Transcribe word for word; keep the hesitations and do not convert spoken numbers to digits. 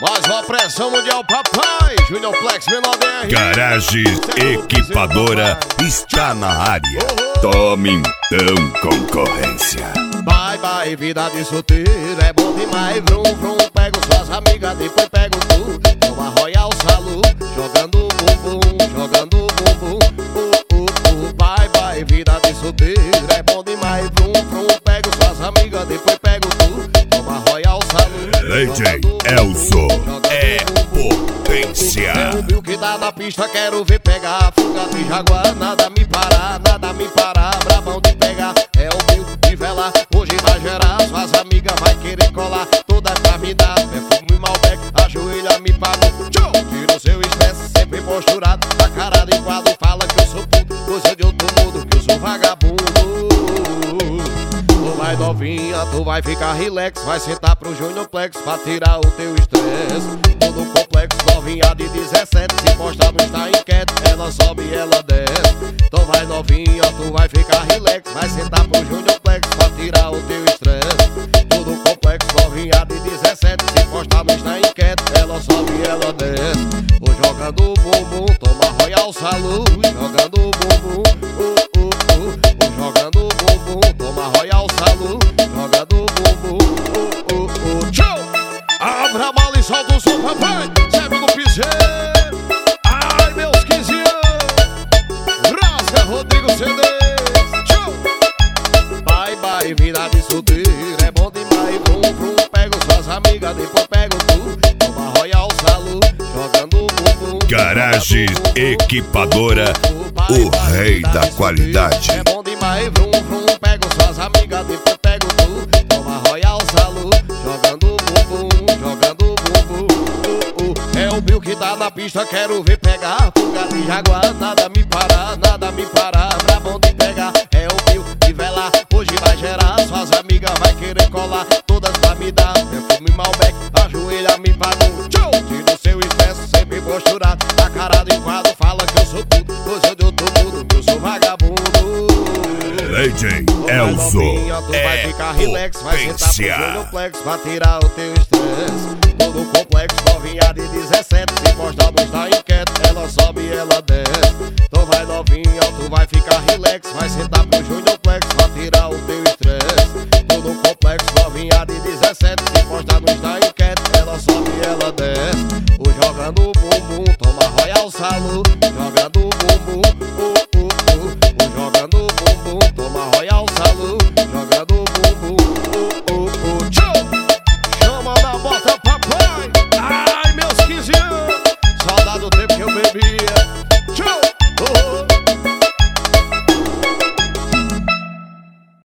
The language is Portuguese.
Mais uma pressão mundial, papai. Junior Plex, menor D R. Garagens Equipadora está na área. Tome então, concorrência. Bye, bye, vida de solteiro é bom demais. Vrum, vrum, pego suas amigas, depois pego tu. Toma Royal Salud, jogando bumbum, jogando bumbum. Uh, uh, uh. Bye, bye, vida de solteiro é bom demais. Vrum, vrum, pego suas amigas, depois pego tu. Toma Royal Salud. D J Elzo é potência. É o Bill que dá na pista, quero ver pegar. Fuga de Jaguar, nada me parar, nada me parar. Brabão de pegar, é o Bill de velar. Hoje vai gerar, suas amigas vai querer colar. Toda pra me dar, perfume Malbec, ajoelha, me parou. Tira o seu estresse, sempre posturado. A cara de quadro fala que eu sou puto. Coisa de outro mundo, que eu sou vagabundo. Tu vai novinha, tu vai ficar relax. Vai sentar pro Junior Plex pra tirar o teu estresse. Todo complexo, novinha de dezessete. Se postar no Insta enquete, ela sobe e ela desce. Tu vai novinha, tu vai ficar relax. Vai sentar pro Junior Plex pra tirar o teu estresse. Todo complexo, novinha de dezessete. Se postar no Insta enquete, ela sobe e ela desce. Vou jogando bumbum, toma Royal Salud. Jogando bumbum, uh, uh, uh. Vou jogando bumbum, toma Royal Salud. Jogando bumbum, uh, uh, uh. Tchau! Abra a mala e solta o som, papai. Serve no piseiro. Ai, meus quinze anos. Rasga Rodrigo C D. Tchau! Bye, bye, vida de solteiro é bom demais. Vrum, vrum, pego suas amigas, depois pego tu. Toma Royal Salud, jogando bumbum. Garagens Equipadora, o rei da qualidade. É bom demais, vrum, vrum, pego suas amigas, depois pego tu. Toma Royal Salud, jogando bumbum, jogando bumbum. Uh, uh. É o Bill que tá na pista, quero ver pegar. Fuga de Jaguar, nada me parar, nada me parar. Brabão de pegar, é o Bill de velar. Hoje vai gerar, suas amigas vai querer colar. Todas pra me dar, perfume Malbec, ajoelha, me pagou. Tira o seu estresse, sempre posturado. A cara de quadro fala que eu sou tudo. Coisa de outro mundo, que eu sou vagabundo. D J Elzo é potência. Plex pra tirar o teu estresse. Todo complexo, novinha de dezessete. Se postar no Insta enquete, ela sobe e ela desce. Tu vai novinha, tu vai ficar relax. Vai sentar pro Junior Plex pra tirar o teu